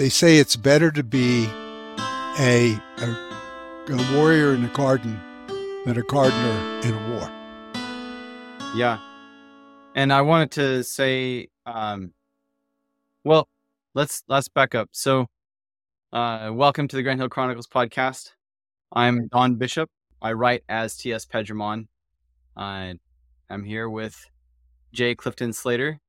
they say it's better to be a warrior in a garden than a gardener in a war. Yeah. And I wanted to say, well, let's back up. So, welcome to the Grant Hill Chronicles podcast. I'm Don Bishop. I write as T.S. Pedramon. I'm here with J. Clifton Slater.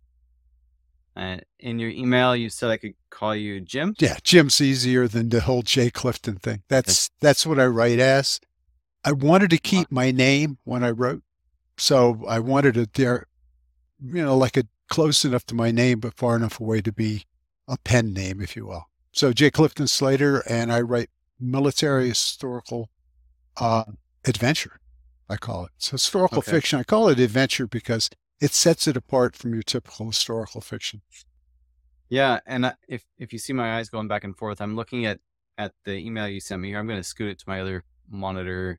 In your email, you said I could call you Jim. Yeah, Jim's easier than the whole J. Clifton thing. That's what I write as. I wanted to keep my name when I wrote, so I wanted it there, like close enough to my name, but far enough away to be a pen name, if you will. So J. Clifton Slater, and I write military historical adventure, I call it. So historical fiction. I call it adventure because it sets it apart from your typical historical fiction. Yeah, and if you see my eyes going back and forth, I'm looking at the email you sent me here. I'm going to scoot it to my other monitor.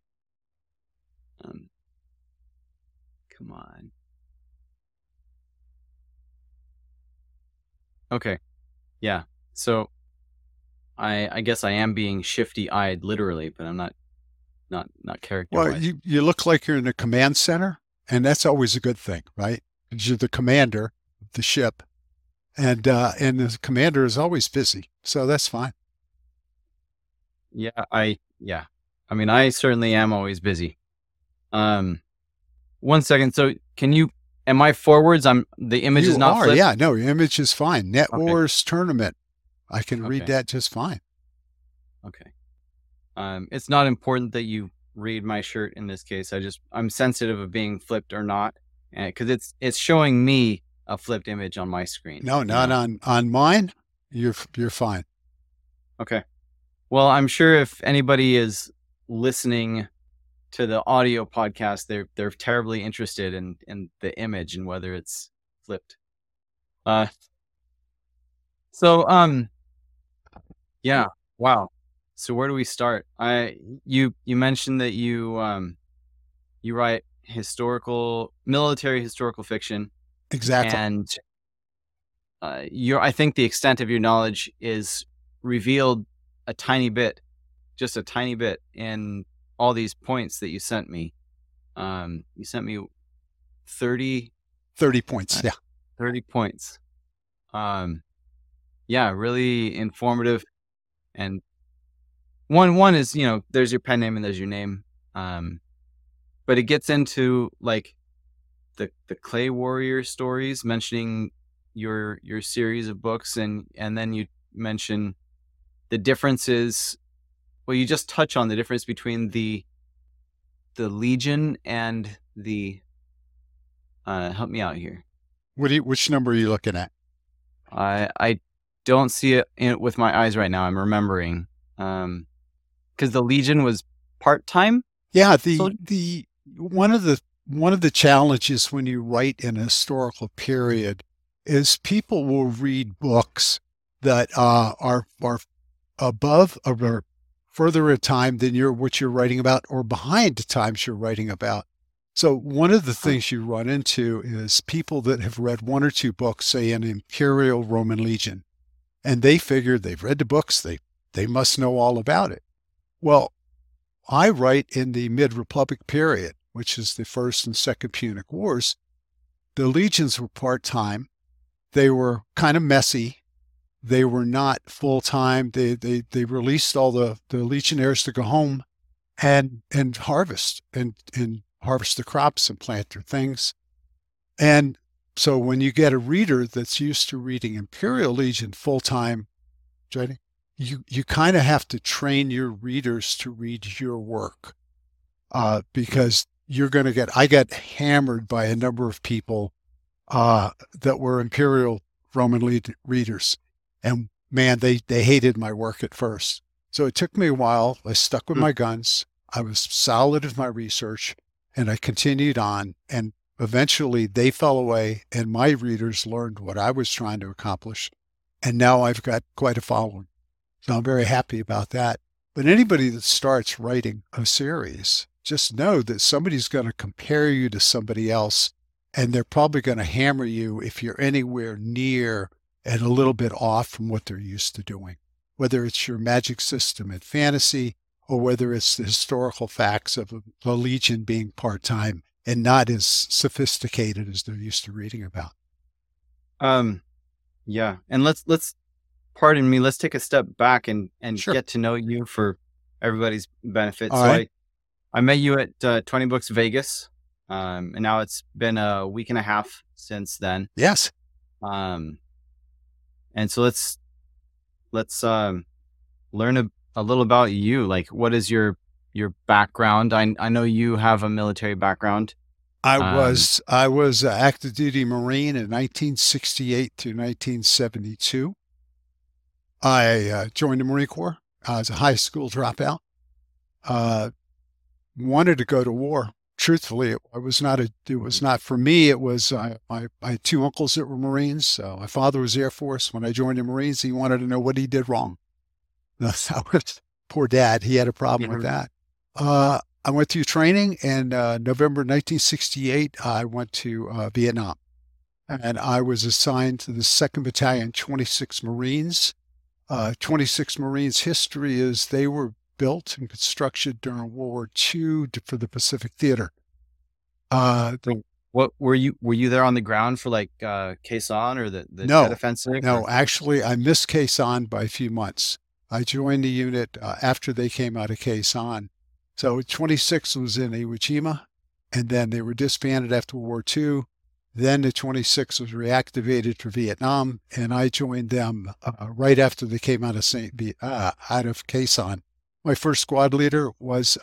Come on. Okay. Yeah. So I guess I am being shifty-eyed literally, but I'm not character-wise. Well, you look like you're in a command center, and that's always a good thing, right? Because you're the commander of the ship, and the commander is always busy, so that's fine. Yeah, I mean, I certainly am always busy. 1 second. So am I forwards? The image is not flipped? Yeah, no, your image is fine. Net Wars Tournament. I can read that just fine. Okay. It's not important that you read my shirt in this case. I'm sensitive of being flipped or not, because it's showing me a flipped image on my screen. No, not on mine. You're fine. Okay. Well, I'm sure if anybody is listening to the audio podcast, they're terribly interested in the image and whether it's flipped. Yeah. Wow. So where do we start? You mentioned that you write military historical fiction. Exactly. And I think the extent of your knowledge is revealed just a tiny bit in all these points that you sent me. You sent me 30 points. 30 points. Yeah, really informative. And one is, there's your pen name and there's your name. But it gets into like the Clay Warrior stories, mentioning your series of books, and then you mention the differences. Well, you just touch on the difference between the Legion and the help me out here. Which number are you looking at? I don't see it with my eyes right now. I'm remembering because the Legion was part-time. Yeah, one of the challenges when you write in a historical period is people will read books that are above or further in time than what you're writing about, or behind the times you're writing about. So one of the things you run into is people that have read one or two books, say in Imperial Roman Legion, and they figure they've read the books, they must know all about it. Well, I write in the mid-Republic period, which is the First and Second Punic Wars. The legions were part-time. They were kind of messy. They were not full-time. They released all the legionnaires to go home and harvest and harvest the crops and plant their things. And so when you get a reader that's used to reading Imperial Legion full-time, you kind of have to train your readers to read your work because I got hammered by a number of people that were Imperial Roman readers. And man, they hated my work at first. So it took me a while. I stuck with my guns. I was solid in my research, and I continued on. And eventually they fell away, and my readers learned what I was trying to accomplish. And now I've got quite a following. So I'm very happy about that. But anybody that starts writing a series, just know that somebody's going to compare you to somebody else, and they're probably going to hammer you if you're anywhere near and a little bit off from what they're used to doing, whether it's your magic system in fantasy or whether it's the historical facts of the Legion being part-time and not as sophisticated as they're used to reading about. Yeah. And let's pardon me, let's take a step back and Sure. get to know you for everybody's benefit. All So right. I met you at 20 Books Vegas. And now it's been a week and a half since then. Yes. And so let's learn a little about you. Like, what is your background? I know you have a military background. I was an active duty Marine in 1968 to 1972. I joined the Marine Corps. I was a high school dropout. Wanted to go to war. Truthfully, it was not for me. It was I had two uncles that were Marines. My father was Air Force. When I joined the Marines, he wanted to know what he did wrong. That was poor dad. He had a problem with that. I went through training, and November 1968, I went to Vietnam, and I was assigned to the 2nd Battalion, 26 Marines. 26 Marines history is they were built and constructed during World War II for the Pacific Theater. What were you there on the ground for, like Khe Sanh or the No, Tet Offensive? no, actually, I missed Khe Sanh by a few months. I joined the unit after they came out of Khe Sanh. So 26 was in Iwo Jima, and then they were disbanded after World War II. Then the 26 was reactivated for Vietnam, and I joined them right after they came out of Khe Sanh. My first squad leader was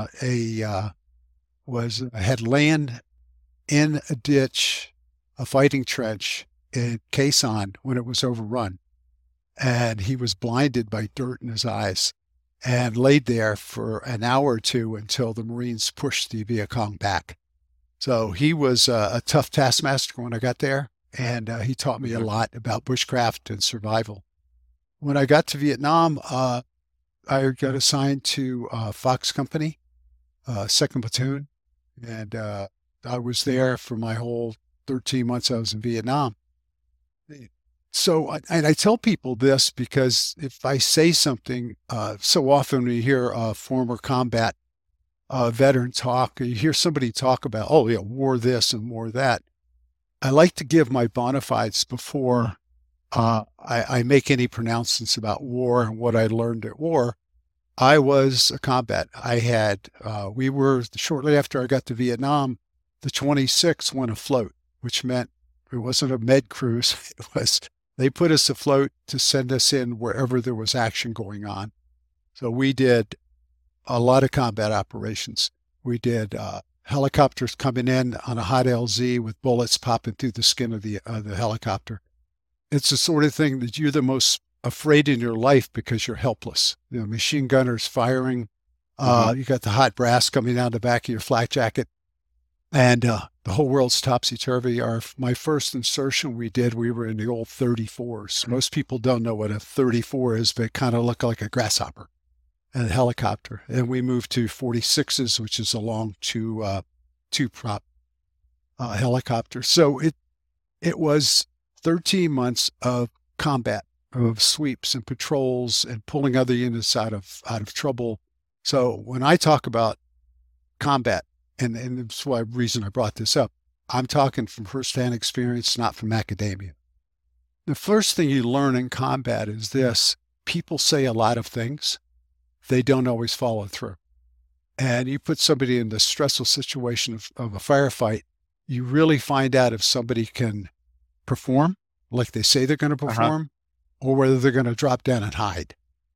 had land in a ditch, a fighting trench in Khe Sanh when it was overrun, and he was blinded by dirt in his eyes and laid there for an hour or two until the Marines pushed the Viet Cong back. So he was a tough taskmaster when I got there, and he taught me a lot about bushcraft and survival. When I got to Vietnam, I got assigned to Fox Company, 2nd Platoon, and I was there for my whole 13 months I was in Vietnam. So, and I tell people this because if I say something, so often we hear a former combat veteran talk, or you hear somebody talk about, oh yeah, war this and war that. I like to give my bona fides before I make any pronouncements about war and what I learned at war. I was a combat. We were, shortly after I got to Vietnam, the 26 went afloat, which meant it wasn't a med cruise. They put us afloat to send us in wherever there was action going on. So we did a lot of combat operations. We did helicopters coming in on a hot LZ with bullets popping through the skin of the helicopter. It's the sort of thing that you're the most afraid in your life because you're helpless. Machine gunners firing. You got the hot brass coming down the back of your flak jacket. And the whole world's topsy-turvy. My first insertion we were in the old 34s. Most people don't know what a 34 is, but it kind of look like a grasshopper and a helicopter. And we moved to 46s, which is a long two-prop helicopter. So it was 13 months of combat, of sweeps and patrols and pulling other units out of trouble. So when I talk about combat, and that's the reason I brought this up, I'm talking from firsthand experience, not from academia. The first thing you learn in combat is this: people say a lot of things, they don't always follow through. And you put somebody in the stressful situation of a firefight, you really find out if somebody can perform like they say they're going to perform, or whether they're going to drop down and hide.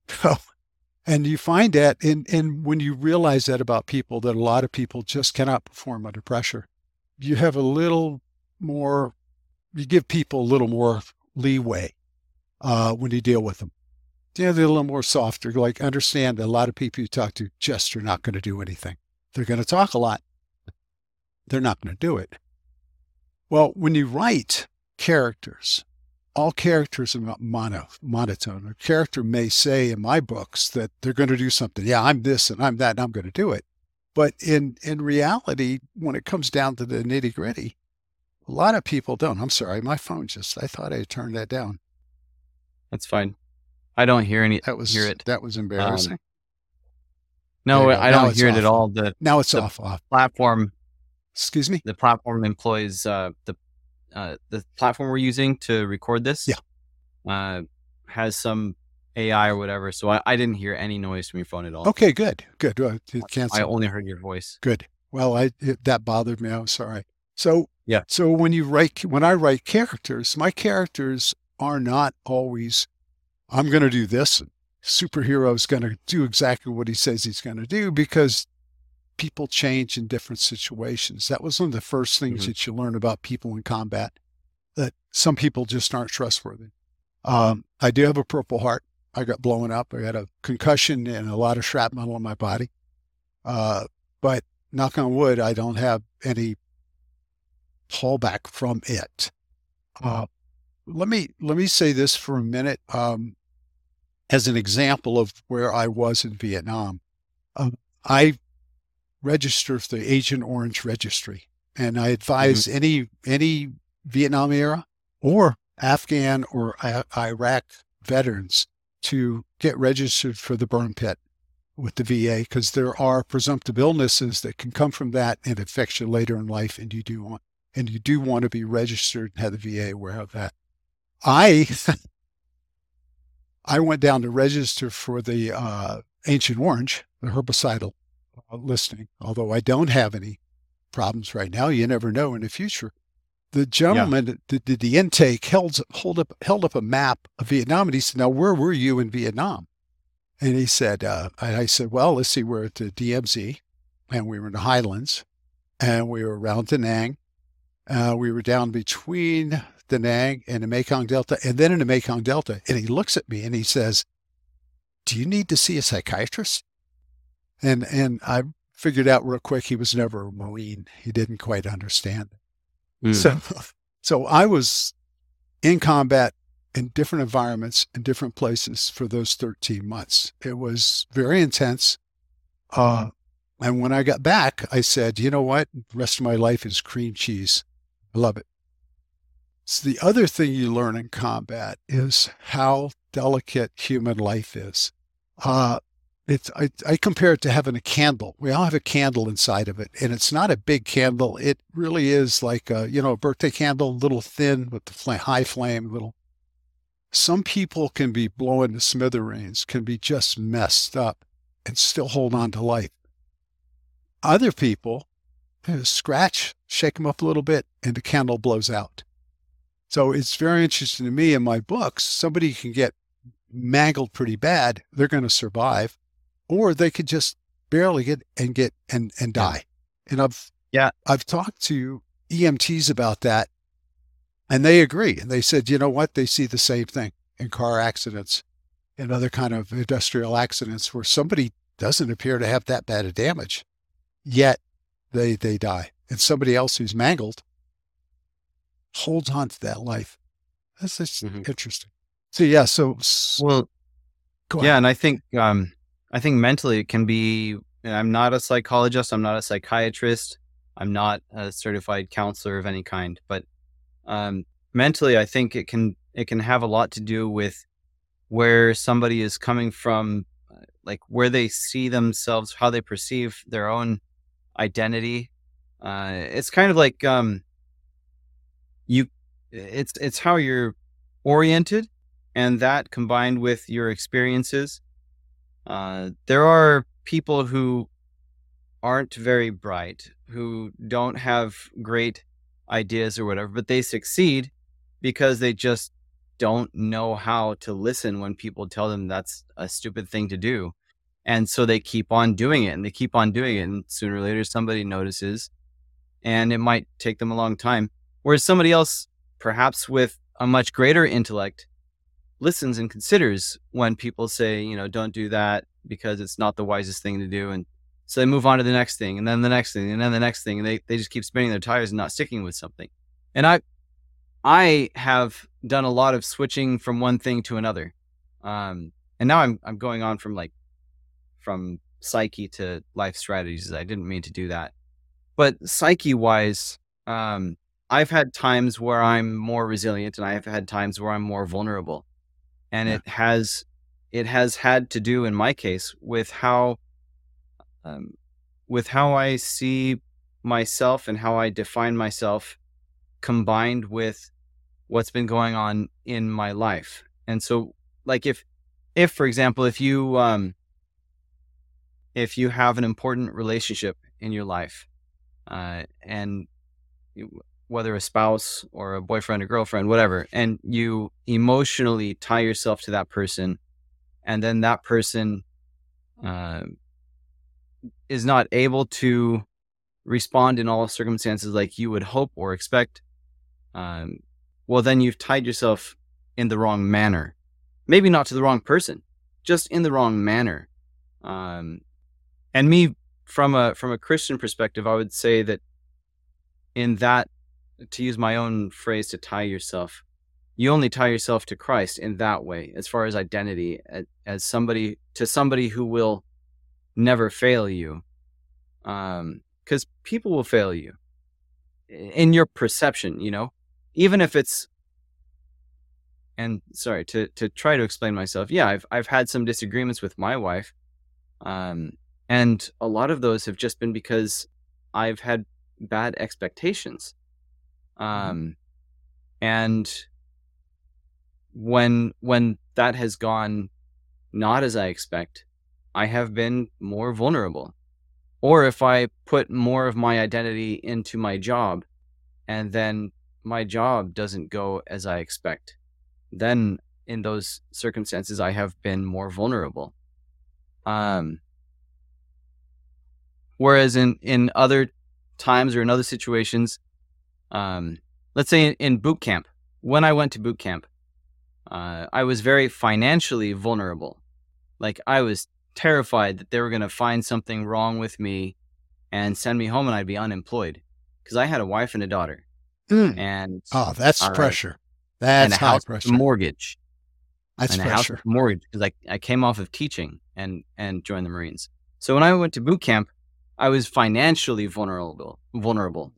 And you find that when you realize that about people, that a lot of people just cannot perform under pressure, you have a little more, you give people a little more leeway when you deal with them. They're a little more softer, like understand that a lot of people you talk to just are not going to do anything. They're going to talk a lot. They're not going to do it. Well, when you write characters, all characters are monotone. A character may say in my books that they're going to do something. Yeah, I'm this and I'm that and I'm going to do it. But in reality, when it comes down to the nitty gritty, a lot of people don't. I'm sorry, my phone I thought I had turned that down. That's fine. I don't hear it. That was embarrassing. No, I don't hear it at all. Now it's the off. Platform. Excuse me? The platform employs the platform we're using to record this. Yeah. Has some AI or whatever. So I didn't hear any noise from your phone at all. Okay, good. I only heard your voice. Good. Well, that bothered me. I'm sorry. So yeah. So when I write characters, my characters are not always, I'm going to do this. Superhero is going to do exactly what he says he's going to do, because people change in different situations. That was one of the first things that you learn about people in combat, that some people just aren't trustworthy. I do have a Purple Heart. I got blown up. I had a concussion and a lot of shrapnel on my body. But knock on wood, I don't have any fallback from it. Let me say this for a minute. As an example of where I was in Vietnam, I registered for the Agent Orange Registry, and I advise any Vietnam era or Afghan or Iraq veterans to get registered for the burn pit with the VA, because there are presumptive illnesses that can come from that and affect you later in life, and you do want to be registered and have the VA aware of that. I went down to register for the Agent Orange, the herbicidal listing, although I don't have any problems right now. You never know in the future. The gentleman that did the intake held up a map of Vietnam, and he said, "Now, where were you in Vietnam?" And he said, I said, "Well, let's see, we're at the DMZ, and we were in the Highlands, and we were around Da Nang. We were down between Da Nang and the Mekong Delta, and then in the Mekong Delta." And he looks at me and he says, "Do you need to see a psychiatrist?" And I figured out real quick he was never a Marine. He didn't quite understand it. So I was in combat in different environments in different places for those 13 months. It was very intense. And when I got back, I said, you know what? The rest of my life is cream cheese. I love it. So the other thing you learn in combat is how delicate human life is. I compare it to having a candle. We all have a candle inside of it, and it's not a big candle. It really is like a birthday candle, a little thin with the high flame, little. Some people can be blowing to smithereens, can be just messed up and still hold on to life. Other people, scratch, shake them up a little bit, and the candle blows out. So it's very interesting to me in my books, somebody can get mangled pretty bad, they're going to survive, or they could just barely get and die. And I've talked to EMTs about that, and they agree. And they said, you know what? They see the same thing in car accidents and other kind of industrial accidents where somebody doesn't appear to have that bad of damage, yet they die. And somebody else who's mangled holds on to that life. That's just interesting. So yeah, and I think mentally it can be. I'm not a psychologist. I'm not a psychiatrist. I'm not a certified counselor of any kind. But mentally, I think it can have a lot to do with where somebody is coming from, like where they see themselves, how they perceive their own identity. It's kind of like it's how you're oriented, and that combined with your experiences. There are people who aren't very bright, who don't have great ideas or whatever, but they succeed because they just don't know how to listen when people tell them that's a stupid thing to do. And so they keep on doing it, and they keep on doing it, and sooner or later somebody notices, and it might take them a long time. Whereas somebody else, perhaps with a much greater intellect, listens and considers when people say, don't do that because it's not the wisest thing to do. And so they move on to the next thing, and then the next thing, and then the next thing, and they just keep spinning their tires and not sticking with something. And I have done a lot of switching from one thing to another. And now I'm going on from psyche to life strategies. I didn't mean to do that. But psyche wise, I've had times where I'm more resilient, and I've had times where I'm more vulnerable. And Yeah. it has had to do, in my case, with how I see myself and how I define myself, combined with what's been going on in my life. And so, like, if for example, if you have an important relationship in your life, and whether a spouse or a boyfriend or girlfriend, whatever, and you emotionally tie yourself to that person, and then that person uh, is not able to respond in all circumstances like you would hope or expect, um, well, then you've tied yourself in the wrong manner. Maybe not to the wrong person, just in the wrong manner. Um, and me, from a Christian perspective, I would say that in that, to use my own phrase, to tie yourself, you only tie yourself to Christ in that way, as far as identity, as somebody who will never fail you. Because people will fail you in your perception, even if it's, and sorry, to try to explain myself. Yeah, I've had some disagreements with my wife. And a lot of those have just been because I've had bad expectations. Mhm. And when that has gone not as I expect, I have been more vulnerable. Or if I put more of my identity into my job, and then my job doesn't go as I expect, then in those circumstances, I have been more vulnerable. Um, Whereas in other times or in other situations, let's say in boot camp, when I went to boot camp, I was very financially vulnerable. Like, I was terrified that they were going to find something wrong with me and send me home and I'd be unemployed, because I had a wife and a daughter, Mm. and Oh, that's uh, pressure. and a That's high house with a pressure. mortgage, That's pressure. because I came off of teaching and joined the Marines. So when I went to boot camp, I was financially vulnerable.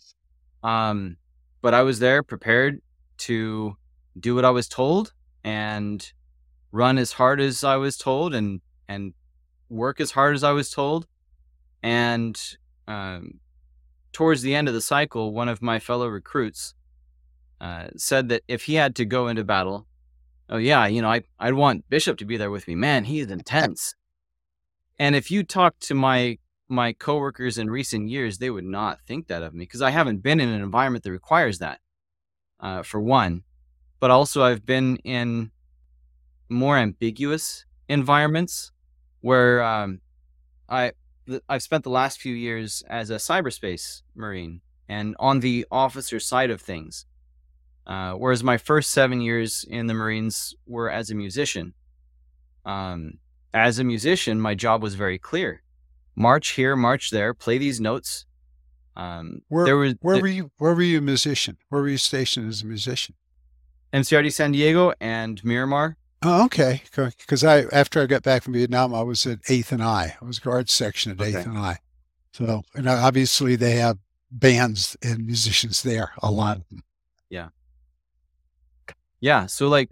But I was there prepared to do what I was told and run as hard as I was told, and work as hard as I was told. And um, towards the end of the cycle, one of my fellow recruits said that if he had to go into battle, oh yeah, I'd want Bishop to be there with me. Man, he is intense. And if you talk to my coworkers in recent years, they would not think that of me, because I haven't been in an environment that requires that, for one. But also, I've been in more ambiguous environments where I I've spent the last few years as a cyberspace Marine and on the officer side of things. Whereas my first 7 years in the Marines were as a musician. Um, as a musician, my job was very clear: march here, march there, play these notes. Where There was where were you? Where were you a musician? Where were you stationed as a musician? MCRD San Diego and Miramar. Oh, okay. Because after I got back from Vietnam, I was at Eighth and I. I was guard section at Eighth Okay. and I. So, and obviously they have bands and musicians there, a lot of them. Yeah. Yeah. So, like,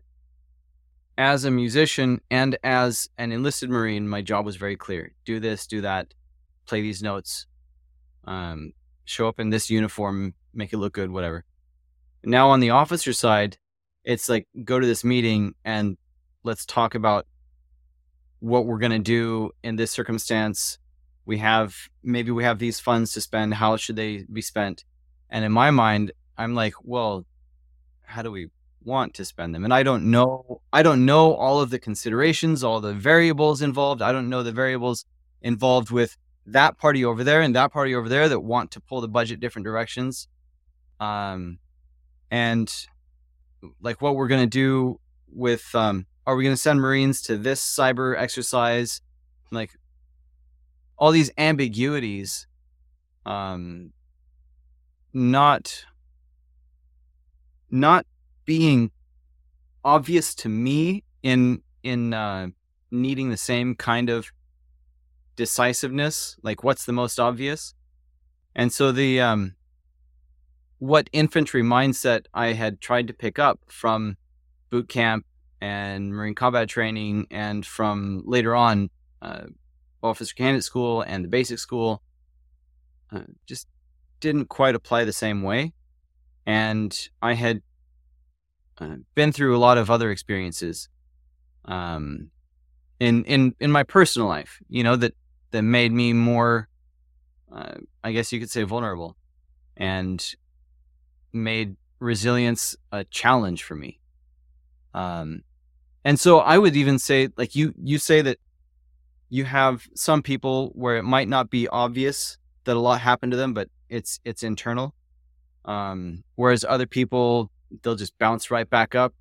as a musician and as an enlisted Marine, my job was very clear: do this, do that, play these notes, um, show up in this uniform, make it look good, whatever. Now on the officer side, it's like, go to this meeting and let's talk about what we're going to do in this circumstance. Maybe we have these funds to spend. How should they be spent? And in my mind, I'm like, well, how do we want to spend them? And I don't know all of the considerations, all the variables involved. I don't know the variables involved with that party over there and that party over there that want to pull the budget different directions. And like, what we're going to do with, are we going to send Marines to this cyber exercise? Like, all these ambiguities, not being obvious to me in needing the same kind of decisiveness. Like, what's the most obvious? And so the what infantry mindset I had tried to pick up from boot camp and Marine combat training, and from later on, officer candidate school and the basic school, just didn't quite apply the same way. And I had been through a lot of other experiences in my personal life, that made me more, I guess you could say, vulnerable, and made resilience a challenge for me. And so I would even say, like you say that you have some people where it might not be obvious that a lot happened to them, but it's internal. Whereas other people, they'll just bounce right back up.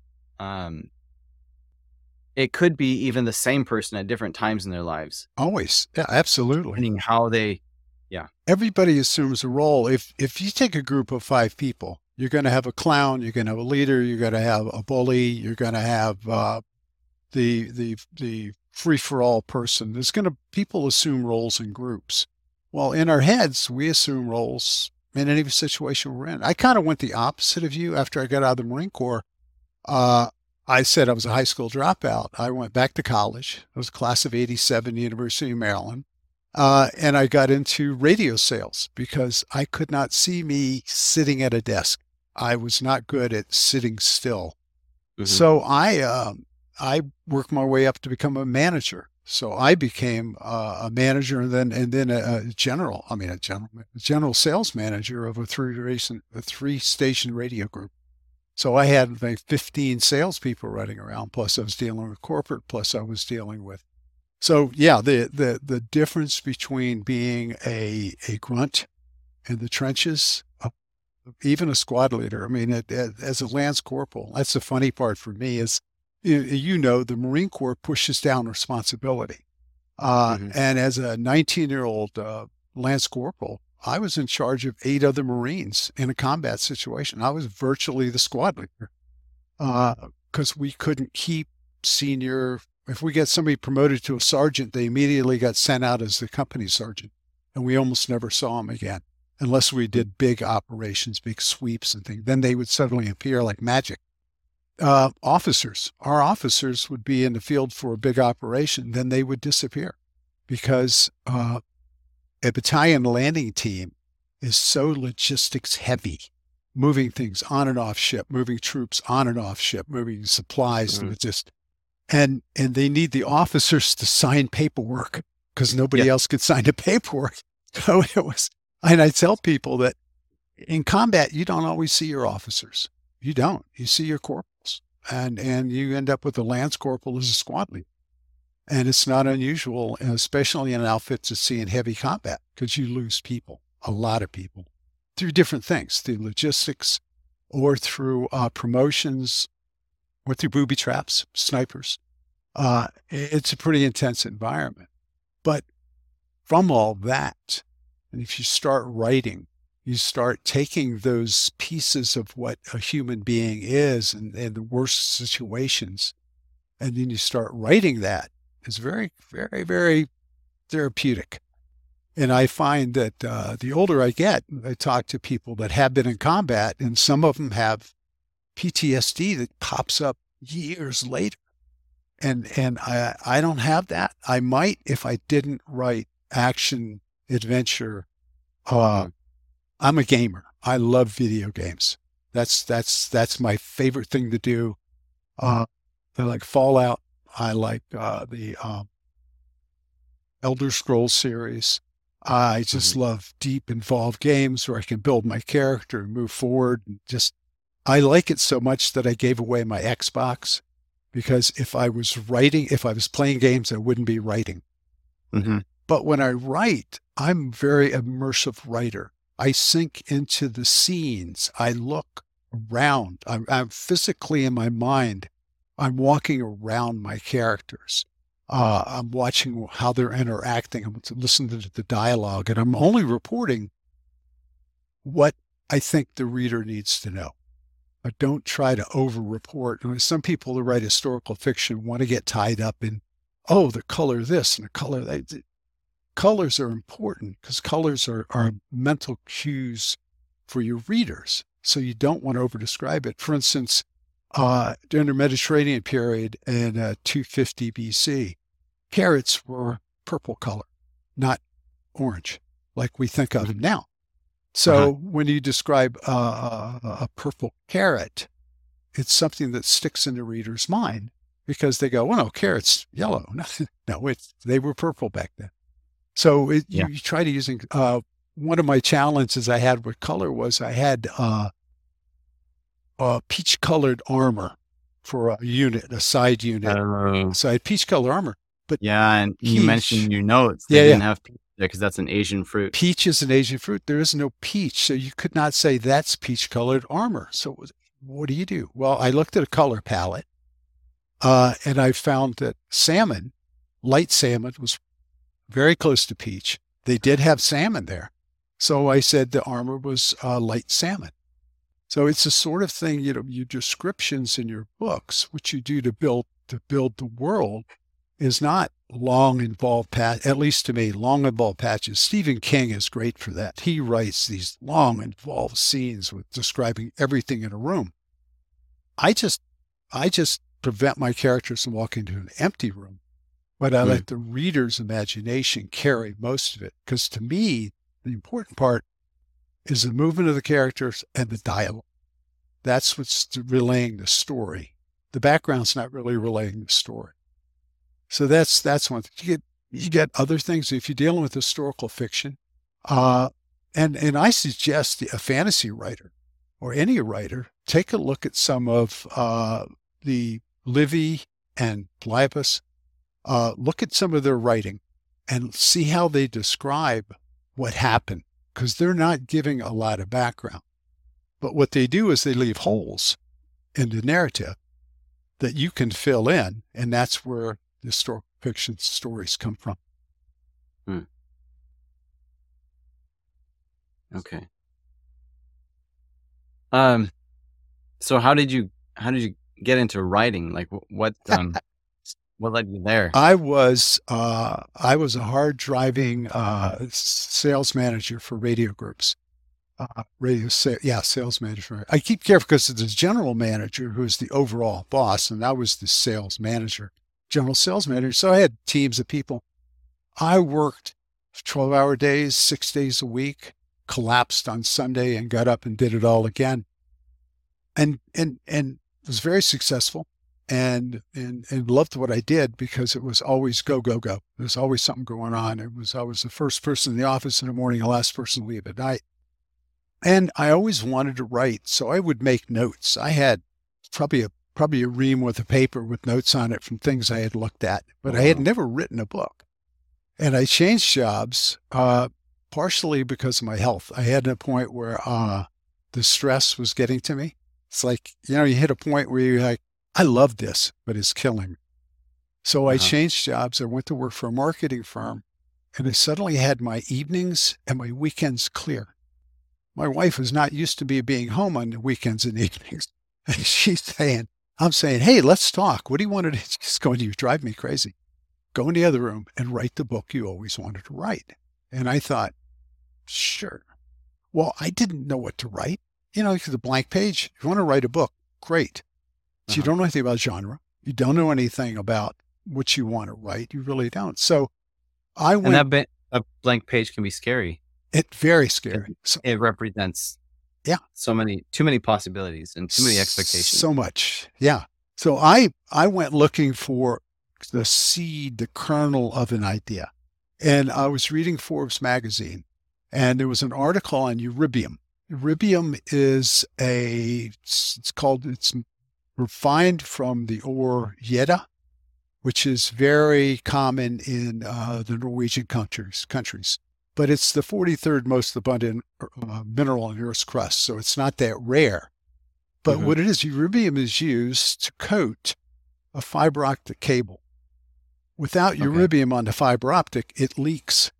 It could be even the same person at different times in their lives. Always. Yeah, absolutely. Depending how they, yeah. Everybody assumes a role. If you take a group of 5 people, you're going to have a clown, you're going to have a leader, you're going to have a bully, you're going to have the free-for-all person. People assume roles in groups. Well, in our heads, we assume roles in any situation we're in. I kind of went the opposite of you after I got out of the Marine Corps. I said I was a high school dropout. I went back to college. I was a class of 87, University of Maryland. And I got into radio sales because I could not see me sitting at a desk. I was not good at sitting still. Mm-hmm. So I worked my way up to become a manager. So I became a manager and then a general sales manager of a 3-station radio group. So I had like 15 salespeople running around, plus I was dealing with corporate, plus I was dealing with. So yeah, the difference between being a grunt in the trenches, even a squad leader. I mean, as a Lance Corporal, that's the funny part for me is, the Marine Corps pushes down responsibility. And as a 19-year-old Lance Corporal, I was in charge of 8 other Marines in a combat situation. I was virtually the squad leader because we couldn't keep senior. If we get somebody promoted to a sergeant, they immediately got sent out as the company sergeant, and we almost never saw them again unless we did big operations, big sweeps and things. Then they would suddenly appear like magic. Our officers would be in the field for a big operation, then they would disappear because a battalion landing team is so logistics heavy, moving things on and off ship, moving troops on and off ship, moving supplies. And they need the officers to sign paperwork because nobody else could sign the paperwork. So and I tell people that in combat, you don't always see your officers. You don't. You see your corporals, and you end up with the Lance Corporal as a squad leader. And it's not unusual, especially in an outfit, to see in heavy combat because you lose people, a lot of people, through different things, through logistics or through promotions or through booby traps, snipers. It's a pretty intense environment. But from all that, and if you start writing, you start taking those pieces of what a human being is and the worst situations, and then you start writing that. It's very, very, very therapeutic. And I find that the older I get, I talk to people that have been in combat, and some of them have PTSD that pops up years later. And I don't have that. I might if I didn't write action adventure. I'm a gamer. I love video games. That's my favorite thing to do. I like Fallout. I like the Elder Scrolls series. I just love deep, involved games where I can build my character and move forward. And I like it so much that I gave away my Xbox because if I was playing games, I wouldn't be writing. Mm-hmm. But when I write, I'm a very immersive writer. I sink into the scenes. I look around. I'm physically in my mind. I'm walking around my characters. I'm watching how they're interacting. I'm listening to the dialogue, and I'm only reporting what I think the reader needs to know. I don't try to over-report. Some people who write historical fiction want to get tied up in, the color this and the color that. Colors are important because colors are mental cues for your readers. So you don't want to over-describe it. For instance, during the Mediterranean period in 250 BC, carrots were purple color, not orange, like we think of them now. Uh-huh. So when you describe a purple carrot, it's something that sticks in the reader's mind because they go, well, no, carrot's yellow. No, they were purple back then. So Yeah. you try to using, one of my challenges I had with color was I had peach colored armor for a unit, a side unit. Oh, So I had peach colored armor, but yeah. And you mentioned peach, in your notes they yeah, didn't yeah. have peach there because that's an Asian fruit. Peach is an Asian fruit. There is no peach. So you could not say that's peach colored armor. So what do you do? Well, I looked at a color palette, and I found that salmon, light salmon, was very close to peach. They did have salmon there. So I said the armor was light salmon. So it's the sort of thing, your descriptions in your books, what you do to build the world is not long involved at least to me, long involved patches. Stephen King is great for that. He writes these long involved scenes with describing everything in a room. I just prevent my characters from walking into an empty room, but I let the reader's imagination carry most of it. Because to me, the important part is the movement of the characters and the dialogue. That's what's relaying the story. The background's not really relaying the story. So that's one thing. You get other things if you're dealing with historical fiction. And I suggest a fantasy writer or any writer take a look at some of the Livy and Liebus. Look at some of their writing and see how they describe what happened, because they're not giving a lot of background. But what they do is they leave holes in the narrative that you can fill in, and that's where the historical fiction stories come from. Okay. So how did you get into writing? Like what led you there? I was a hard driving sales manager for radio groups. Sales manager. I keep careful because there's general manager who's the overall boss, and I was the sales manager, general sales manager. So I had teams of people. I worked 12-hour days, 6 days a week, collapsed on Sunday and got up and did it all again. And was very successful and loved what I did because it was always go, go, go. There's always something going on. I was the first person in the office in the morning, the last person to leave at night. And I always wanted to write, so I would make notes. I had probably a ream with a paper with notes on it from things I had looked at, but I had never written a book. And I changed jobs, partially because of my health. I had a point where the stress was getting to me. It's like, you hit a point where you're like, I love this, but it's killing me. So I changed jobs. I went to work for a marketing firm, and I suddenly had my evenings and my weekends clear. My wife was not used to me being home on the weekends and evenings. And I'm saying, hey, let's talk. What do you want to do? She's going, you drive me crazy. Go in the other room and write the book you always wanted to write. And I thought, sure. Well, I didn't know what to write. The blank page. If you want to write a book, great. But you don't know anything about genre. You don't know anything about what you want to write. You really don't. So I went. And a blank page can be scary. It's very scary. It represents too many possibilities and too many expectations. So much. Yeah. So I went looking for the seed, the kernel of an idea. And I was reading Forbes magazine, and there was an article on Eurybium. Eurybium is it's refined from the ore Jede, which is very common in the Norwegian countries. But it's the 43rd most abundant mineral in Earth's crust, so it's not that rare. But what it is, Eurybium is used to coat a fiber optic cable. Without Eurybium on the fiber optic, it leaks.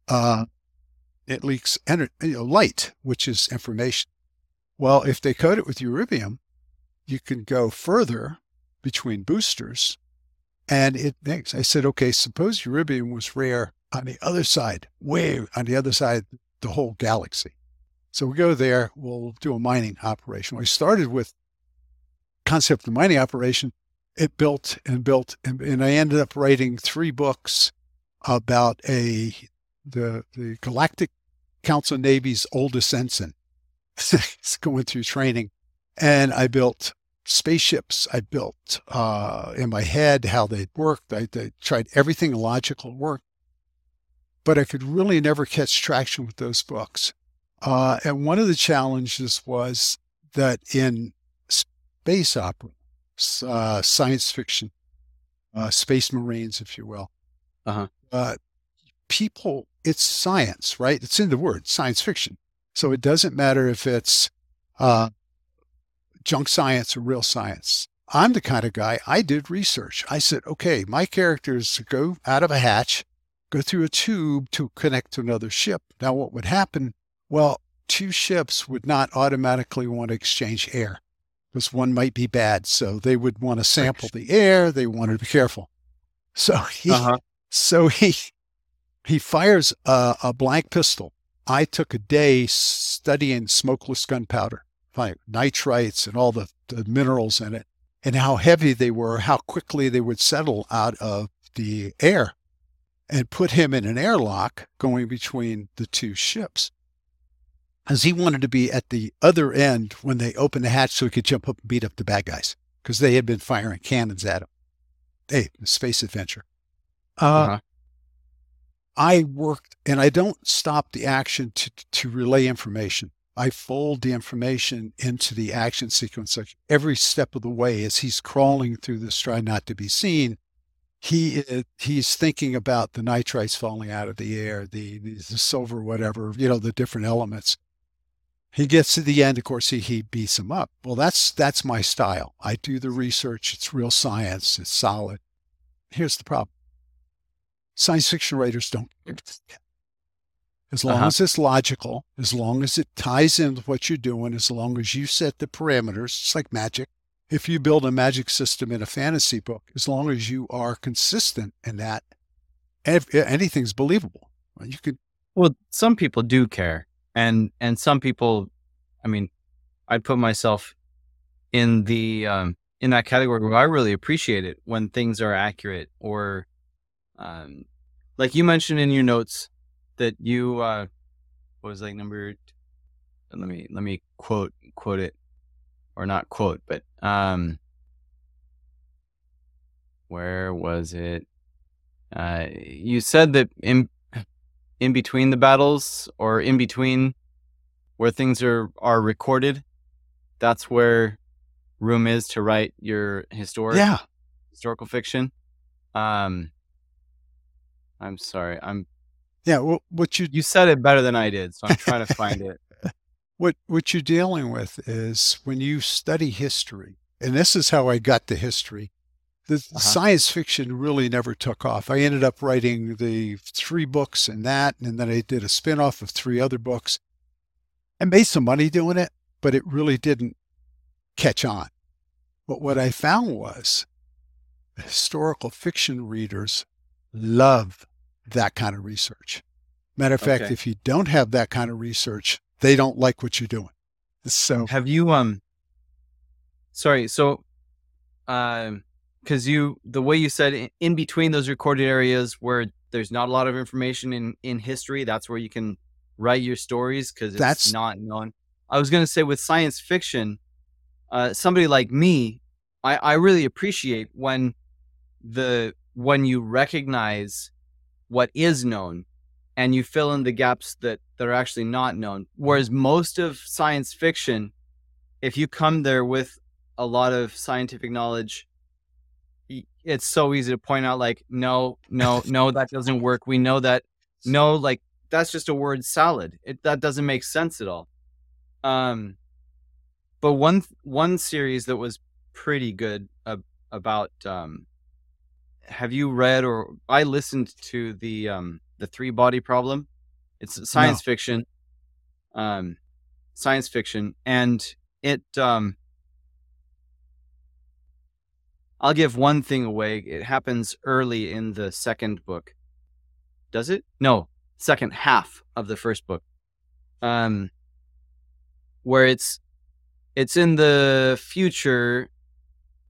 Light, which is information. Well, if they coat it with Eurybium, you can go further between boosters, and it makes. I said, okay, suppose Eurybium was rare on the other side, way on the other side of the whole galaxy. So we go there, we'll do a mining operation. We started with concept of mining operation, it built and built, and I ended up writing 3 books about the Galactic Council Navy's oldest ensign. It's going through training, and I built spaceships. I built in my head how they'd worked. I tried everything logical work, but I could really never catch traction with those books. And one of the challenges was that in space opera, science fiction, space marines, if you will, people, it's science, right? It's in the word, science fiction. So it doesn't matter if it's junk science or real science. I'm the kind of guy, I did research. I said, okay, my characters go out of a hatch, go through a tube to connect to another ship. Now, what would happen? Well, 2 ships would not automatically want to exchange air because one might be bad. So they would want to sample the air. They wanted to be careful. So he fires a blank pistol. I took a day studying smokeless gunpowder, nitrites and all the minerals in it, and how heavy they were, how quickly they would settle out of the air, and put him in an airlock going between the 2 ships. As he wanted to be at the other end when they opened the hatch so he could jump up and beat up the bad guys because they had been firing cannons at him. Hey, space adventure. I worked, and I don't stop the action to relay information. I fold the information into the action sequence. Like every step of the way as he's crawling through this, trying not to be seen, he's thinking about the nitrites falling out of the air, the silver, whatever, the different elements. He gets to the end, of course, he beats him up. Well, that's my style. I do the research. It's real science. It's solid. Here's the problem. Science fiction writers don't. As long as it's logical, as long as it ties in with what you're doing, as long as you set the parameters, it's like magic. If you build a magic system in a fantasy book, as long as you are consistent in that, anything's believable. You could. Well, some people do care, and some people, I mean, I'd put myself in the in that category where I really appreciate it when things are accurate, or like you mentioned in your notes that you what was like number. Let me quote it, or not quote, but where was it? You said that in between the battles, or in between where things are recorded, that's where room is to write your historical fiction. I'm sorry. Well, you said it better than I did, so I'm trying to find it. What you're dealing with is when you study history, and this is how I got to history. The science fiction really never took off. I ended up writing the 3 books and that, and then I did a spinoff of 3 other books. I made some money doing it, but it really didn't catch on. But what I found was historical fiction readers love that kind of research. Matter of fact, if you don't have that kind of research, they don't like what you're doing. So have you sorry, so because the way you said in between those recorded areas where there's not a lot of information in history, that's where you can write your stories because it's not known. I was going to say with science fiction, somebody like me, I really appreciate when you recognize what is known and you fill in the gaps that are actually not known. Whereas most of science fiction, if you come there with a lot of scientific knowledge, it's so easy to point out like, no, that doesn't work. We know that. No, like that's just a word salad. That doesn't make sense at all. But one series that was pretty good about, have you read, or I listened to the 3-Body Problem. It's science fiction. Science fiction. And it, I'll give one thing away. It happens early in the 2nd book. Does it? No, 2nd half of the 1st book. Where it's in the future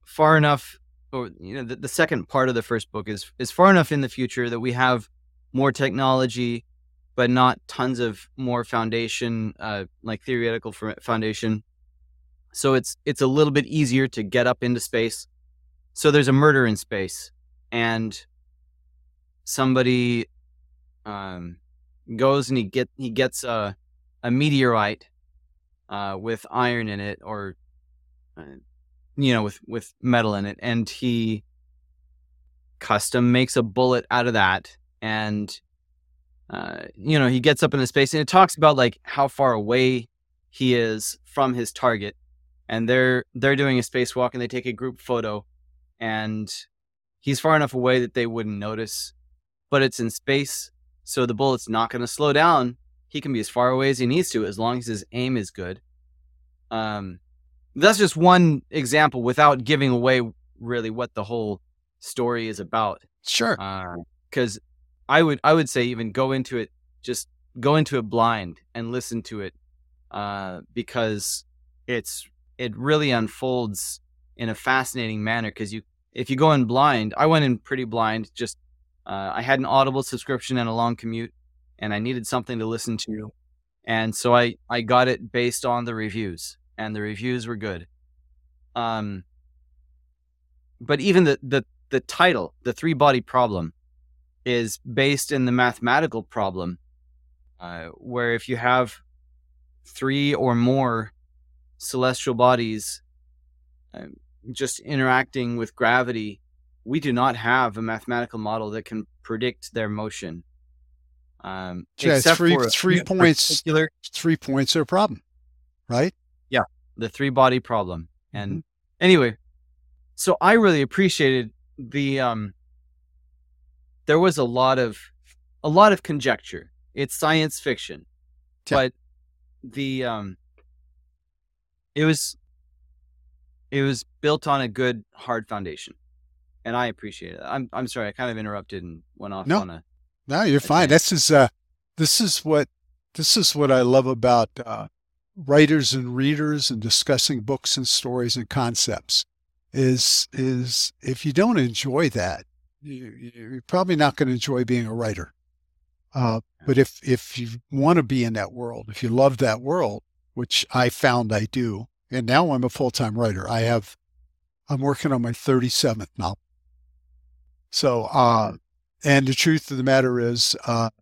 far enough, or the second part of the first book is far enough in the future that we have more technology, but not tons of more foundation, like theoretical foundation. So it's a little bit easier to get up into space. So there's a murder in space, and somebody goes and he gets a meteorite with iron in it, or with metal in it, and he custom makes a bullet out of that, and he gets up into space, and it talks about like how far away he is from his target, and they're doing a spacewalk, and they take a group photo, and he's far enough away that they wouldn't notice, but it's in space, so the bullet's not going to slow down. He can be as far away as he needs to, as long as his aim is good. That's just one example without giving away really what the whole story is about. Sure. Because I would say even go into it blind and listen to it, because it really unfolds in a fascinating manner. Because if you go in blind, I went in pretty blind. Just I had an Audible subscription and a long commute, and I needed something to listen to, and so I got it based on the reviews, and the reviews were good. But even the title, The Three-Body Problem, is based in the mathematical problem, where if you have three or more celestial bodies just interacting with gravity, we do not have a mathematical model that can predict their motion. Except for 3 points. 3 points are a problem, right? Yeah, the three-body problem. And anyway, so I really appreciated the there was a lot of conjecture. It's science fiction, but the it was built on a good hard foundation, and I appreciate it. I'm sorry, I kind of interrupted and went off on a. No, you're fine. This is what I love about writers and readers and discussing books and stories and concepts. Is if you don't enjoy that, you're probably not going to enjoy being a writer. But if you want to be in that world, if you love that world, which I found I do, and now I'm a full-time writer. I'm working on my 37th novel. So, and the truth of the matter is,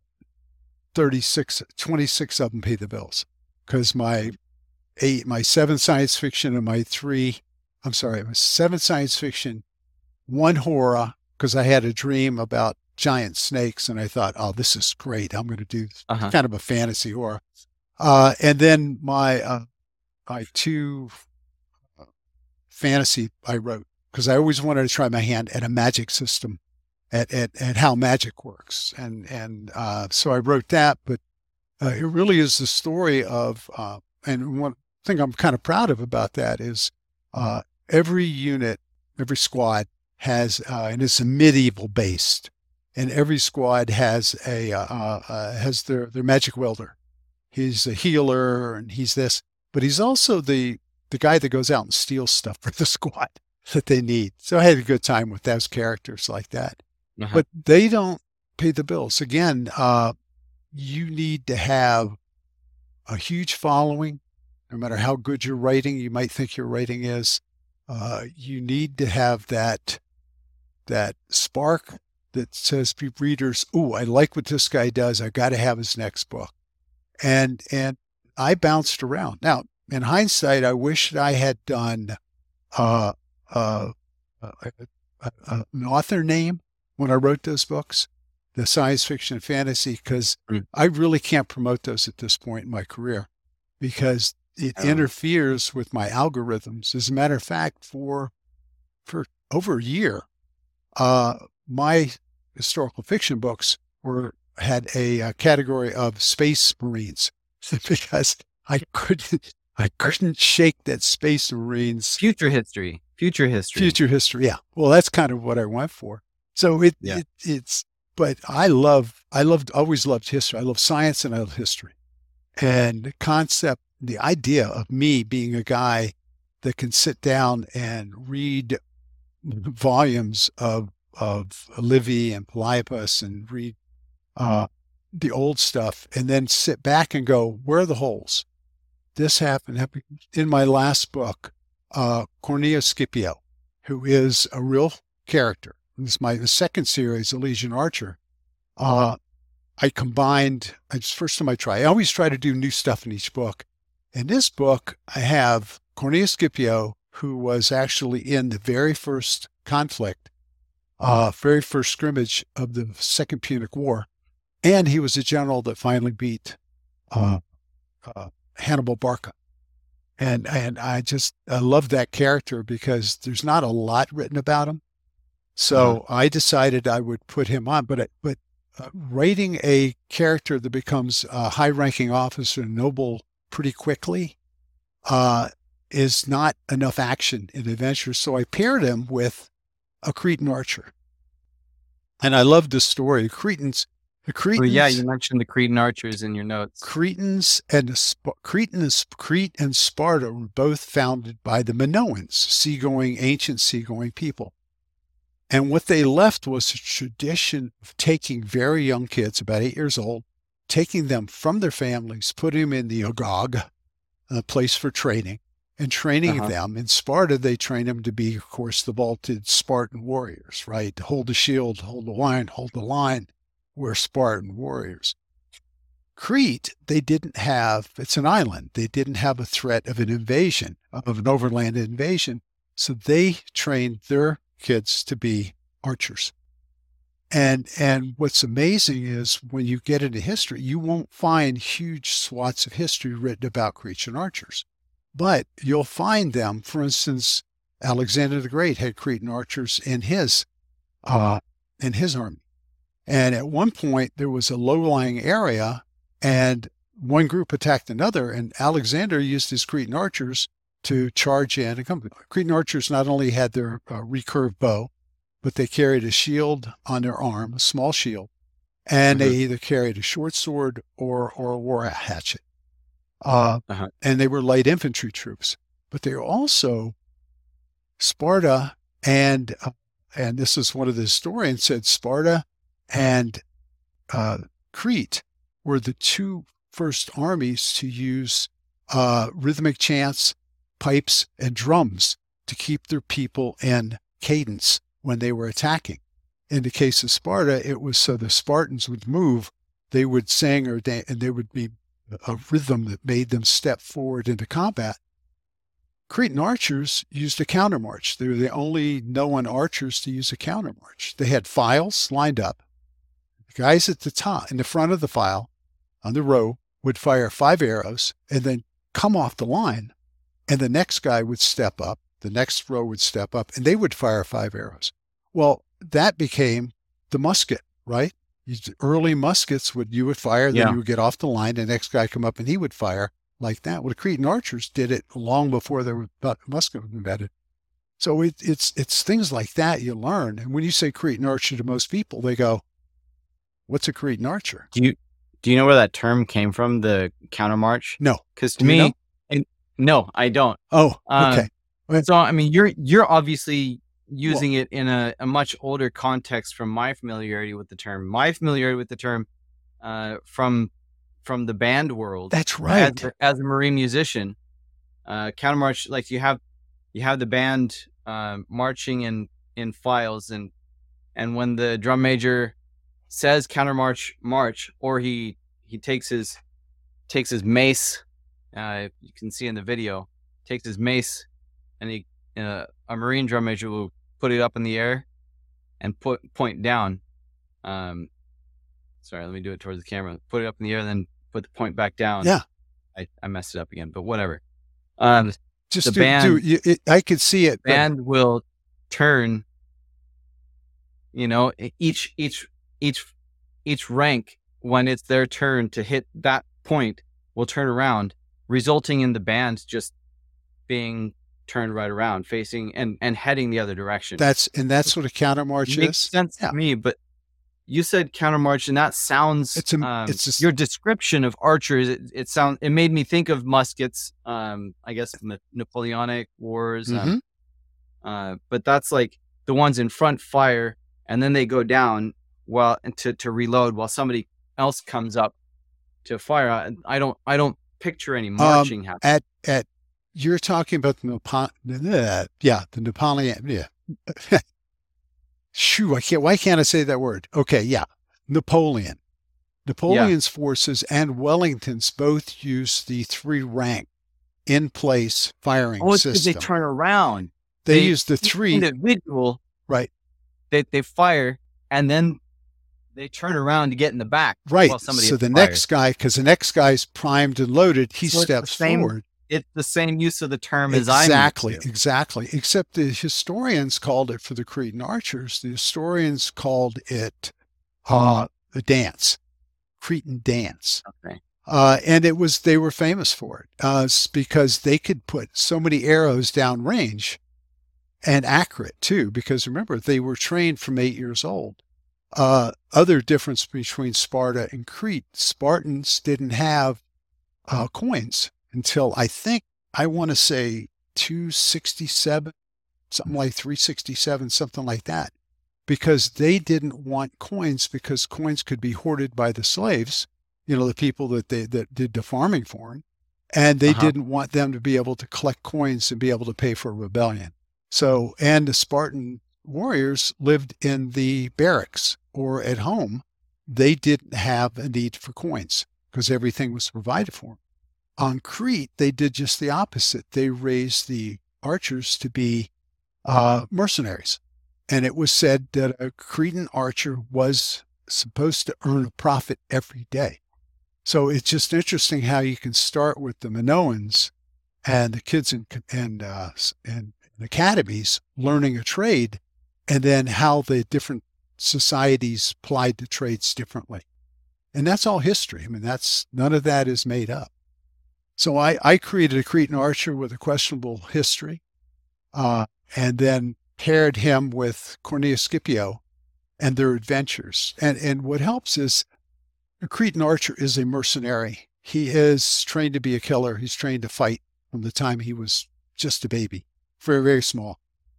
26 of them pay the bills, because my 7 science fiction and my 7 science fiction, 1 horror, because I had a dream about giant snakes, and I thought, oh, this is great. I'm going to do kind of a fantasy horror. And then my 2 fantasy I wrote, because I always wanted to try my hand at a magic system, at how magic works. And so I wrote that, but it really is the story of, and one thing I'm kind of proud of about that is every unit, every squad has, and it's medieval based, and every squad has has their magic welder. He's a healer, and he's this, but he's also the guy that goes out and steals stuff for the squad that they need. So I had a good time with those characters like that. But they don't pay the bills. Again, you need to have a huge following, no matter how good your writing you might think your writing is. You need to have that spark that says to readers, "Ooh, I like what this guy does. I got to have his next book." And I bounced around. Now, in hindsight, I wish that I had done an author name when I wrote those books, the science fiction and fantasy, because I really can't promote those at this point in my career, because it interferes with my algorithms. As a matter of fact, for over a year, my historical fiction books had a category of Space Marines because I couldn't shake that Space Marines. Future history. Yeah. Well, that's kind of what I went for. So it's, but I always loved history. I love science and I love history. And the concept, the idea of me being a guy that can sit down and read volumes of Livy and Poliopus and read the old stuff, and then sit back and go, where are the holes? This happened in my last book. Cornelius Scipio, who is a real character. This is the second series, Elysian Archer. I combined, it's the first time I try. I always try to do new stuff in each book. In this book, I have Cornelius Scipio, who was actually in the very first conflict, very first scrimmage of the Second Punic War. And he was a general that finally beat Hannibal Barca. And I love that character because there's not a lot written about him. So I decided I would put him on, but writing a character that becomes a high-ranking officer, noble, pretty quickly is not enough action in adventure. So I paired him with a Cretan archer. And I love the story. The Cretans. Well, yeah, you mentioned the Cretan archers in your notes. Crete and Sparta were both founded by the Minoans, ancient seagoing people. And what they left was a tradition of taking very young kids, about 8 years old, taking them from their families, putting them in the Agog, a place for training, and training them. In Sparta, they train them to be, of course, the vaulted Spartan warriors, right? Hold the shield, hold the line. We're Spartan warriors. Crete, they didn't have, it's an island. They didn't have a threat of an invasion, of an overland invasion. So they trained their kids to be archers. And what's amazing is when you get into history, you won't find huge swaths of history written about Cretan archers. But you'll find them, for instance, Alexander the Great had Cretan archers in his army. And at one point, there was a low-lying area, and one group attacked another, and Alexander used his Cretan archers to charge in and come. Cretan archers not only had their recurved bow, but they carried a shield on their arm, a small shield, and they either carried a short sword or a war hatchet. And they were light infantry troops. But they were also Sparta, and this is one of the historians said, Sparta and Crete were the two first armies to use rhythmic chants, pipes, and drums to keep their people in cadence when they were attacking. In the case of Sparta, it was so the Spartans would move, they would sing and there would be a rhythm that made them step forward into combat. Cretan archers used a countermarch. They were the only known archers to use a countermarch. They had files lined up. The guys at the top, in the front of the file, on the row, would fire 5 arrows and then come off the line. And the next guy would step up, the next row would step up, and they would fire 5 arrows. Well, that became the musket, right? Early muskets you would fire, then you would get off the line, the next guy come up and he would fire like that. Well, the Cretan archers did it long before the musket was invented. So it's things like that you learn. And when you say Cretan archer to most people, they go, what's a Cretan archer? Do you know where that term came from, the countermarch? No. Because to me, no, I don't. Oh, okay. So, I mean, you're obviously using it in a much older context from my familiarity with the term. My familiarity with the term from the band world. That's right. As a Marine musician, countermarch, like you have the band marching in files, and when the drum major says countermarch march, or he takes his mace, you can see in the video, takes his mace, and a Marine drum major will put it up in the air and point down. Sorry, let me do it towards the camera. Put it up in the air, then put the point back down. Yeah. I messed it up again, but whatever. Just I could see it. Band will turn, each rank, when it's their turn to hit that point, will turn around, resulting in the band just being turned right around, facing and heading the other direction. That's what a countermarch is. Makes sense to me, but you said countermarch, and that sounds. It's your description of archers. It made me think of muskets. I guess from the Napoleonic Wars. But that's like the ones in front fire, and then they go down to reload while somebody else comes up to fire. I don't picture any marching happening. At you're talking about the Napoleon, the Napoleon, yeah. Shoo, why can't I say that word? Okay, yeah. Napoleon's forces and Wellington's both use the 3-rank in place firing it's system. because they turn around. They use the 3 individual. Right. They fire and then they turn around to get in the back. Right. Somebody so the next guy, because the next guy's primed and loaded, he steps forward. It's the same use of the term as Exactly. Except the historians called it, for the Cretan archers, the historians called it the dance, Cretan dance. Okay. And they were famous for it because they could put so many arrows down range and accurate too, because remember, they were trained from 8 years old. Other difference between Sparta and Crete, Spartans didn't have coins until I want to say 267, something like 367, something like that, because they didn't want coins, because coins could be hoarded by the slaves, the people that did the farming for them, and they didn't want them to be able to collect coins and be able to pay for a rebellion. So, and the Spartan warriors lived in the barracks or at home. They didn't have a need for coins because everything was provided for them. On Crete, they did just the opposite. They raised the archers to be mercenaries. And it was said that a Cretan archer was supposed to earn a profit every day. So it's just interesting how you can start with the Minoans and the kids in academies learning a trade, and then how the different societies applied the trades differently. And that's all history. I mean, none of that is made up. So I created a Cretan archer with a questionable history, and then paired him with Cornelius Scipio and their adventures. And what helps is a Cretan archer is a mercenary. He is trained to be a killer. He's trained to fight from the time he was just a baby, very, very small.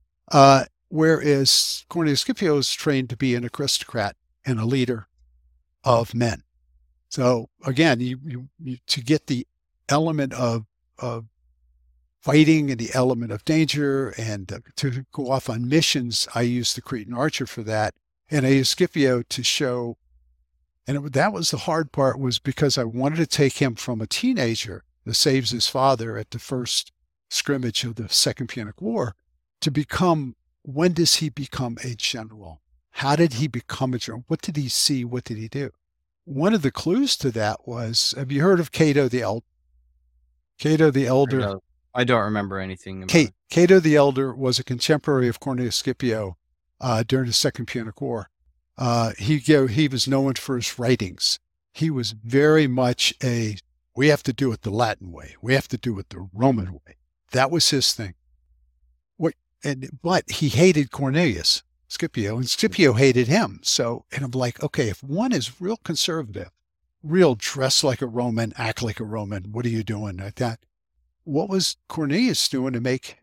Whereas Cornelius Scipio is trained to be an aristocrat and a leader of men. So again, you to get the element of fighting and the element of danger, and to go off on missions, I used the Cretan archer for that. And I used Scipio to show, and that was the hard part, was because I wanted to take him from a teenager that saves his father at the first scrimmage of the Second Punic War to become, when does he become a general? How did he become a general? What did he see? What did he do? One of the clues to that was, have you heard of Cato the Elder? Cato the Elder. I don't remember anything about Cato the Elder was a contemporary of Cornelius Scipio during the Second Punic War. He was known for his writings. He was very much we have to do it the Latin way. We have to do it the Roman way. That was his thing. But he hated Cornelius Scipio, and Scipio hated him. So, and I'm like, okay, if one is real conservative, real dress like a Roman, act like a Roman, what are you doing like that? What was Cornelius doing to make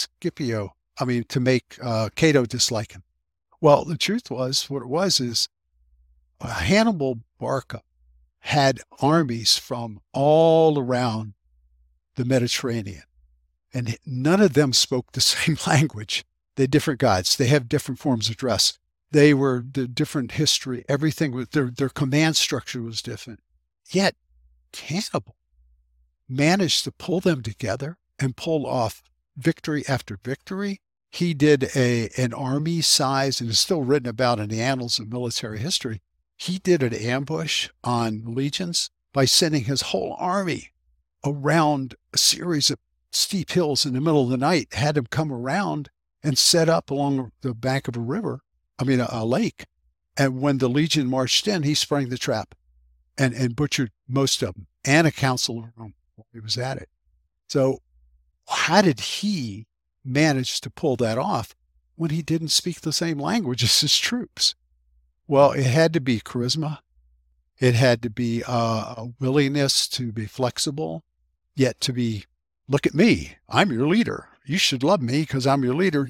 Cato dislike him? Well, the truth was, what it was is Hannibal Barca had armies from all around the Mediterranean, and none of them spoke the same language. They had different gods. They have different forms of dress. They were the different history. Everything was their command structure was different. Yet Hannibal managed to pull them together and pull off victory after victory. He did an army size, and it's still written about in the annals of military history. He did an ambush on legions by sending his whole army around a series of steep hills in the middle of the night, had them come around and set up along the bank of a lake. And when the legion marched in, he sprang the trap and butchered most of them, and a council of Rome while he was at it. So how did he manage to pull that off when he didn't speak the same language as his troops? Well, it had to be charisma. It had to be a willingness to be flexible, yet to be, look at me, I'm your leader. You should love me because I'm your leader, yet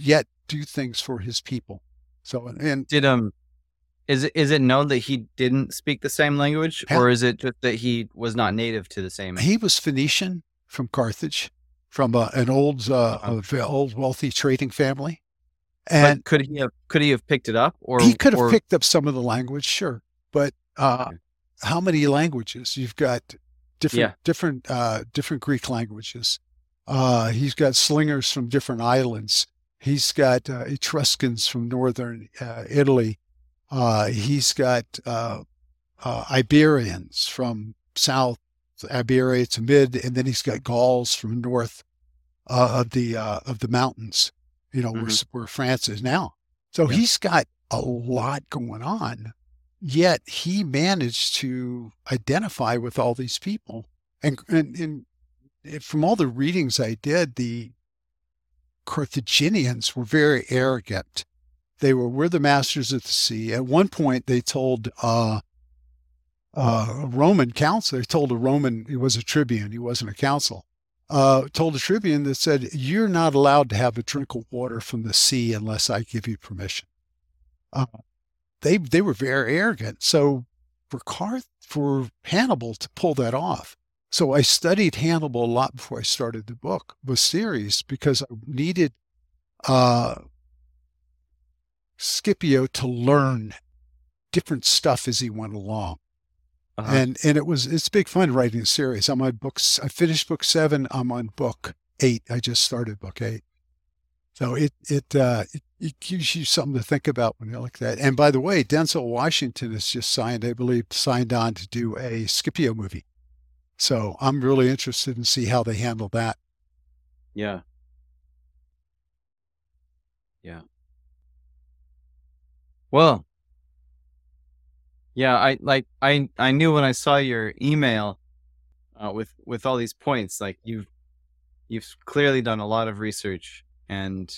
do things for his people. So, and Did is it known that he didn't speak the same language, Yeah. or is it just that he was not native to the same? he was Phoenician from Carthage, from an old wealthy trading family. And But could he have picked it up, he could have or picked up some of the language, sure. But Okay. how many languages? You've got Yeah. different Greek languages. He's got slingers from different islands. He's got Etruscans from northern Italy. He's got Iberians from South Iberia to mid, and then he's got Gauls from north of the mountains. Mhm. Where France is now. So Yeah. he's got a lot going on. Yet he managed to identify with all these people, and from all the readings I did, the Carthaginians were very arrogant. We're the masters of the sea. At one point, they told a Roman council. They told a Roman, he was a tribune, he wasn't a council. Told a tribune that said, "You're not allowed to have a drink of water from the sea unless I give you permission." Uh, they were very arrogant. So for Hannibal to pull that off. So I studied Hannibal a lot before I started the series, because I needed Scipio to learn different stuff as he went along. Uh-huh. And it's big fun writing a series. I'm on books. I finished book 7. I'm on book 8. I just started book 8. So it gives you something to think about when you look at that. And by the way, Denzel Washington has just signed on to do a Scipio movie. So I'm really interested in see how they handle that. Yeah. Yeah. Well, yeah, I knew when I saw your email with all these points, like you've clearly done a lot of research and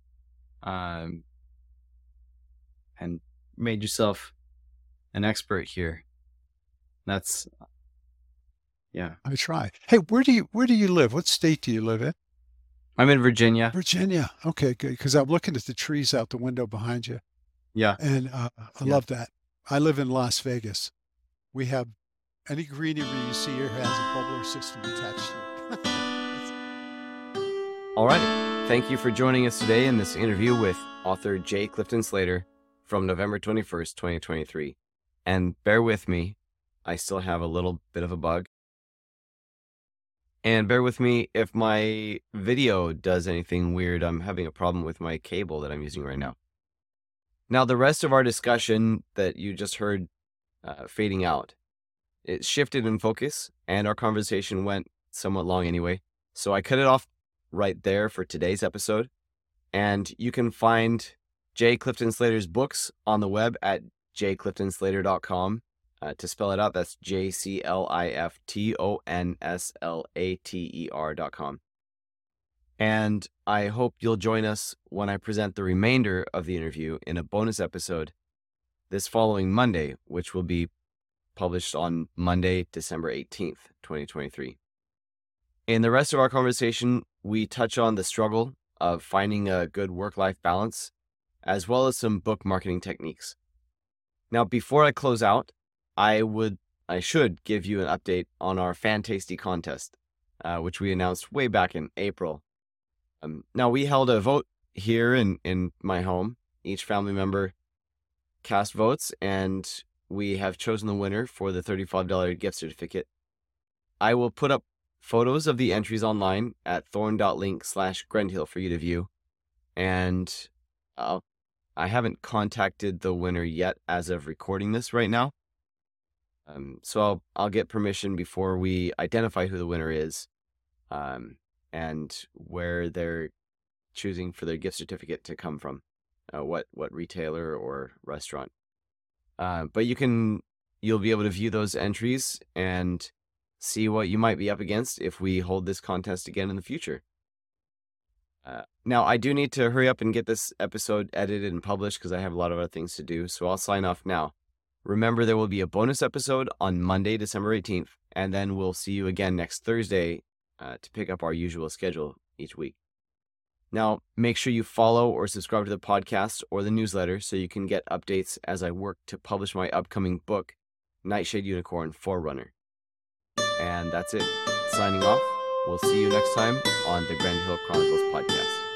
made yourself an expert here. That's yeah. I try. Hey, where do you live? What state do you live in? I'm in Virginia. Virginia. Okay, good. Because I'm looking at the trees out the window behind you, Yeah. and I Yeah. love that. I live in Las Vegas. We have any greenery you see here has a bubbler system attached to it. All right. Thank you for joining us today in this interview with author J. Clifton Slater from November 21st, 2023. And bear with me, I still have a little bit of a bug. And bear with me if my video does anything weird. I'm having a problem with my cable that I'm using right now. Now, the rest of our discussion that you just heard fading out, it shifted in focus, and our conversation went somewhat long anyway. So I cut it off right there for today's episode. And you can find J. Clifton Slater's books on the web at jcliftonslater.com. To spell it out, that's jcliftonslater.com. And I hope you'll join us when I present the remainder of the interview in a bonus episode this following Monday, which will be published on Monday, December 18th, 2023. In the rest of our conversation, we touch on the struggle of finding a good work-life balance, as well as some book marketing techniques. Now, before I close out, I should give you an update on our Fantasty contest, which we announced way back in April. Now, we held a vote here in my home. Each family member cast votes, and we have chosen the winner for the $35 gift certificate. I will put up photos of the entries online at thorn.link/Grendhill for you to view. And I haven't contacted the winner yet as of recording this right now. So I'll get permission before we identify who the winner is, and where they're choosing for their gift certificate to come from, what retailer or restaurant. But you'll be able to view those entries and see what you might be up against if we hold this contest again in the future. Now, I do need to hurry up and get this episode edited and published because I have a lot of other things to do, so I'll sign off now. Remember, there will be a bonus episode on Monday, December 18th, and then we'll see you again next Thursday to pick up our usual schedule each week. Now, make sure you follow or subscribe to the podcast or the newsletter so you can get updates as I work to publish my upcoming book, Nightshade Unicorn Forerunner. And that's it. Signing off. We'll see you next time on the Grand Hill Chronicles podcast.